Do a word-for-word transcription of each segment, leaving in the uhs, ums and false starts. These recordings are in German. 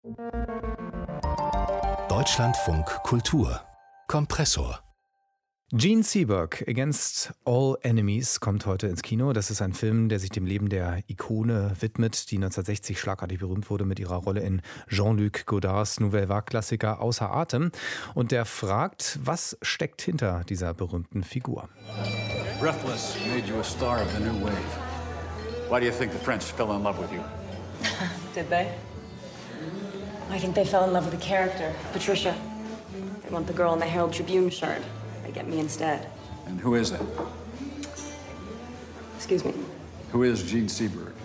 Deutschlandfunk Kultur Kompressor. Gene Seberg, Against All Enemies, kommt heute ins Kino. Das ist ein Film, der sich dem Leben der Ikone widmet, die neunzehnhundertsechzig schlagartig berühmt wurde mit ihrer Rolle in Jean-Luc Godards Nouvelle Vague-Klassiker Außer Atem. Und der fragt, was steckt hinter dieser berühmten Figur? Breathless made you a star of the new wave. Why do you think the French fell in love with you? Did they? I think they fell in love with the character, Patricia. They want the girl in the Herald Tribune shirt. They get me instead. And who is that? Excuse me. Who is Gene Seberg?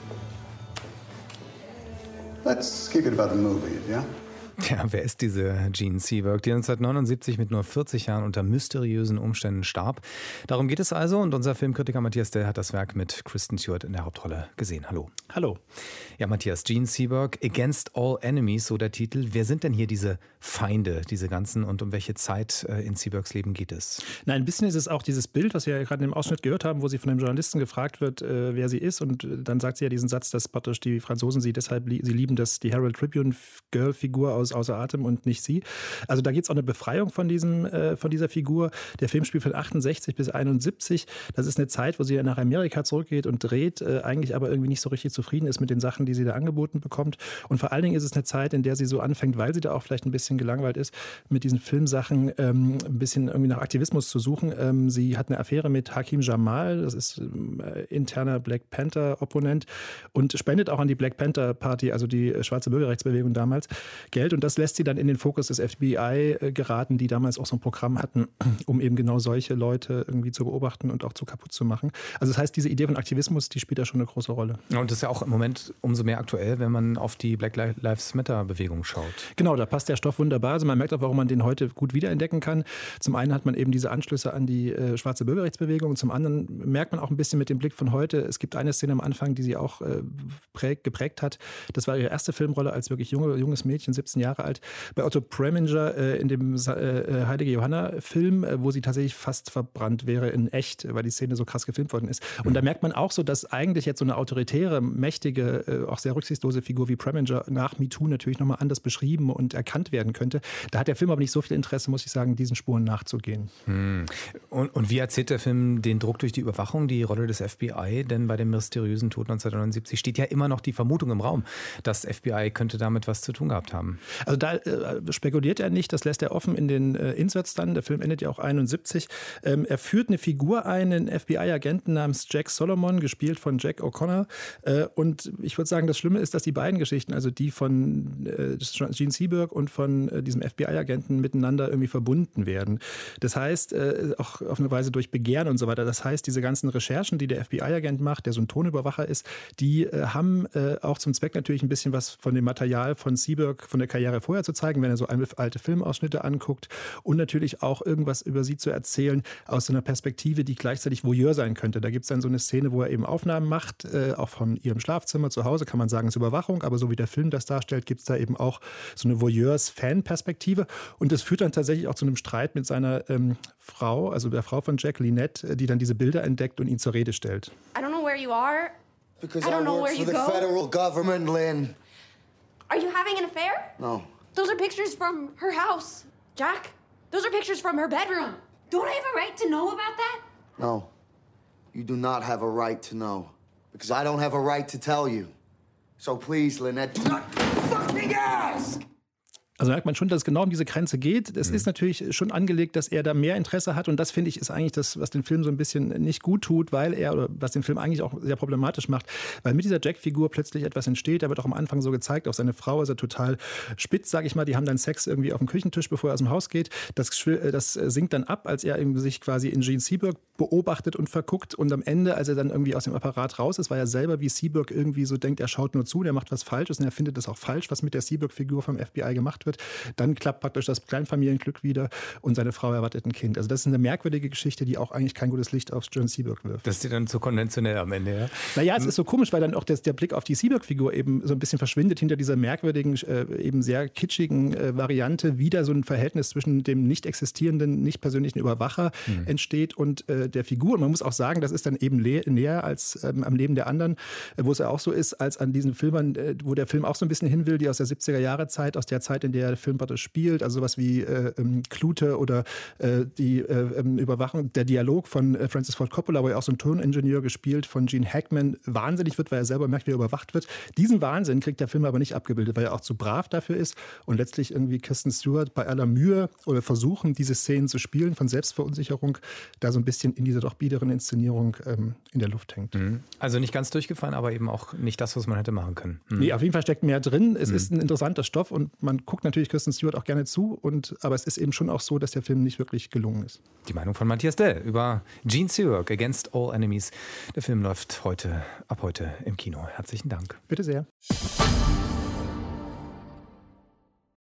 Let's keep it about the movie, yeah? Ja, wer ist diese Gene Seberg, die neunzehnhundertneunundsiebzig mit nur vierzig Jahren unter mysteriösen Umständen starb? Darum geht es also und unser Filmkritiker Matthias Dell hat das Werk mit Kristen Stewart in der Hauptrolle gesehen. Hallo. Hallo. Ja, Matthias, Gene Seberg, Against All Enemies, so der Titel. Wer sind denn hier diese Feinde, diese ganzen, und um welche Zeit in Sebergs Leben geht es? Na, ein bisschen ist es auch dieses Bild, was wir ja gerade in dem Ausschnitt gehört haben, wo sie von dem Journalisten gefragt wird, äh, wer sie ist, und dann sagt sie ja diesen Satz, dass praktisch die Franzosen sie deshalb, sie lieben das, die Herald Tribune Girl-Figur aus Außer Atem und nicht sie. Also da geht es auch eine Befreiung von, diesem, äh, von dieser Figur. Der Film spielt von achtundsechzig bis einundsiebzig. Das ist eine Zeit, wo sie nach Amerika zurückgeht und dreht, äh, eigentlich aber irgendwie nicht so richtig zufrieden ist mit den Sachen, die sie da angeboten bekommt. Und vor allen Dingen ist es eine Zeit, in der sie so anfängt, weil sie da auch vielleicht ein bisschen gelangweilt ist, mit diesen Filmsachen ähm, ein bisschen irgendwie nach Aktivismus zu suchen. Ähm, sie hat eine Affäre mit Hakim Jamal, das ist äh, interner Black Panther-Opponent, und spendet auch an die Black Panther Party, also die äh, schwarze Bürgerrechtsbewegung damals, Geld, und das lässt sie dann in den Fokus des F B I geraten, die damals auch so ein Programm hatten, um eben genau solche Leute irgendwie zu beobachten und auch zu kaputt zu machen. Also das heißt, diese Idee von Aktivismus, die spielt da schon eine große Rolle. Und das ist ja auch im Moment umso mehr aktuell, wenn man auf die Black Lives Matter Bewegung schaut. Genau, da passt der Stoff wunderbar. Also man merkt auch, warum man den heute gut wiederentdecken kann. Zum einen hat man eben diese Anschlüsse an die äh, schwarze Bürgerrechtsbewegung, und zum anderen merkt man auch ein bisschen mit dem Blick von heute, es gibt eine Szene am Anfang, die sie auch äh, präg, geprägt hat. Das war ihre erste Filmrolle als wirklich junge, junges Mädchen, siebzehn Jahre alt, bei Otto Preminger äh, in dem äh, Heilige Johanna-Film, äh, wo sie tatsächlich fast verbrannt wäre in echt, weil die Szene so krass gefilmt worden ist. Und da merkt man auch so, dass eigentlich jetzt so eine autoritäre, mächtige, äh, auch sehr rücksichtslose Figur wie Preminger nach MeToo natürlich nochmal anders beschrieben und erkannt werden könnte. Da hat der Film aber nicht so viel Interesse, muss ich sagen, diesen Spuren nachzugehen. Hm. Und, und wie erzählt der Film den Druck durch die Überwachung, die Rolle des F B I? Denn bei dem mysteriösen Tod neunzehnhundertneunundsiebzig steht ja immer noch die Vermutung im Raum, das F B I könnte damit was zu tun gehabt haben. Also da äh, spekuliert er nicht, das lässt er offen in den äh, Inserts dann. Der Film endet ja auch einundsiebzig. Ähm, er führt eine Figur ein, einen F B I-Agenten namens Jack Solomon, gespielt von Jack O'Connor. Äh, und ich würde sagen, das Schlimme ist, dass die beiden Geschichten, also die von äh, Gene Seberg und von äh, diesem F B I-Agenten, miteinander irgendwie verbunden werden. Das heißt, äh, auch auf eine Weise durch Begehren und so weiter. Das heißt, diese ganzen Recherchen, die der F B I-Agent macht, der so ein Tonüberwacher ist, die äh, haben äh, auch zum Zweck natürlich ein bisschen was von dem Material von Seberg, von der Karriere vorher zu zeigen, wenn er so alte Filmausschnitte anguckt, und natürlich auch irgendwas über sie zu erzählen aus so einer Perspektive, die gleichzeitig Voyeur sein könnte. Da gibt es dann so eine Szene, wo er eben Aufnahmen macht, äh, auch von ihrem Schlafzimmer zu Hause, kann man sagen, ist Überwachung, aber so wie der Film das darstellt, gibt es da eben auch so eine Voyeurs-Fan-Perspektive, und das führt dann tatsächlich auch zu einem Streit mit seiner ähm, Frau, also der Frau von Jack, Lynette, die dann diese Bilder entdeckt und ihn zur Rede stellt. I don't know where you are. Because I don't I know work where for you the go. federal government, Lynn. Are you having an affair? No. Those are pictures from her house, Jack. Those are pictures from her bedroom. Don't I have a right to know about that? No. You do not have a right to know. Because I don't have a right to tell you. So please, Lynette, do not fucking ask! Also merkt man schon, dass es genau um diese Grenze geht. Es mhm. ist natürlich schon angelegt, dass er da mehr Interesse hat. Und das, finde ich, ist eigentlich das, was den Film so ein bisschen nicht gut tut, weil er, oder was den Film eigentlich auch sehr problematisch macht, weil mit dieser Jack-Figur plötzlich etwas entsteht. Da wird auch am Anfang so gezeigt, auf seine Frau ist er total spitz, sage ich mal. Die haben dann Sex irgendwie auf dem Küchentisch, bevor er aus dem Haus geht. Das, das sinkt dann ab, als er sich quasi in Gene Seberg beobachtet und verguckt. Und am Ende, als er dann irgendwie aus dem Apparat raus ist, weil er selber wie Seberg irgendwie so denkt, er schaut nur zu, der macht was Falsches, und er findet das auch falsch, was mit der Seberg-Figur vom F B I gemacht wird. wird. Dann klappt praktisch das Kleinfamilienglück wieder und seine Frau erwartet ein Kind. Also das ist eine merkwürdige Geschichte, die auch eigentlich kein gutes Licht auf John Seberg wirft. Das ist dir dann zu konventionell am Ende, ja? Naja, es ist so komisch, weil dann auch das, der Blick auf die Seberg-Figur eben so ein bisschen verschwindet hinter dieser merkwürdigen, äh, eben sehr kitschigen äh, Variante. Wieder so ein Verhältnis zwischen dem nicht existierenden, nicht persönlichen Überwacher mhm. entsteht und äh, der Figur. Und man muss auch sagen, das ist dann eben le- näher als ähm, am Leben der anderen, äh, wo es ja auch so ist, als an diesen Filmern, äh, wo der Film auch so ein bisschen hin will, die aus der siebziger Jahre Zeit, aus der Zeit, in der der Film praktisch spielt, also sowas wie äh, ähm, Klute oder äh, die äh, Überwachung, der Dialog von äh, Francis Ford Coppola, wo er auch so ein Toningenieur gespielt von Gene Hackman wahnsinnig wird, weil er selber merkt, wie er überwacht wird. Diesen Wahnsinn kriegt der Film aber nicht abgebildet, weil er auch zu brav dafür ist und letztlich irgendwie Kristen Stewart bei aller Mühe oder Versuchen, diese Szenen zu spielen von Selbstverunsicherung, da so ein bisschen in dieser doch biederen Inszenierung ähm, in der Luft hängt. Also nicht ganz durchgefallen, aber eben auch nicht das, was man hätte machen können. Mhm. Nee, auf jeden Fall steckt mehr drin. Es mhm. ist ein interessanter Stoff und man guckt natürlich Kristen Stewart auch gerne zu, und, aber es ist eben schon auch so, dass der Film nicht wirklich gelungen ist. Die Meinung von Matthias Dell über Gene Seberg, Against All Enemies. Der Film läuft heute, ab heute im Kino. Herzlichen Dank. Bitte sehr.